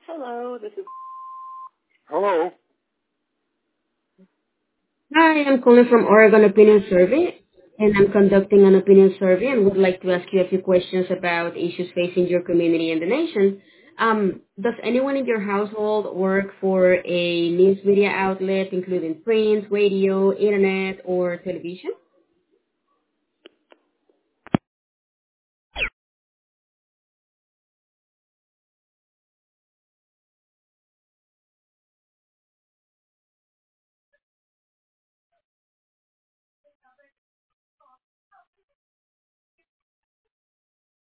Hello, this is. Hello. Hi, I'm calling from Oregon Opinion Survey, and I'm conducting an opinion survey and would like to ask you a few questions about issues facing your community and the nation. Does anyone in your household work for a news media outlet, including print, radio, internet, or television?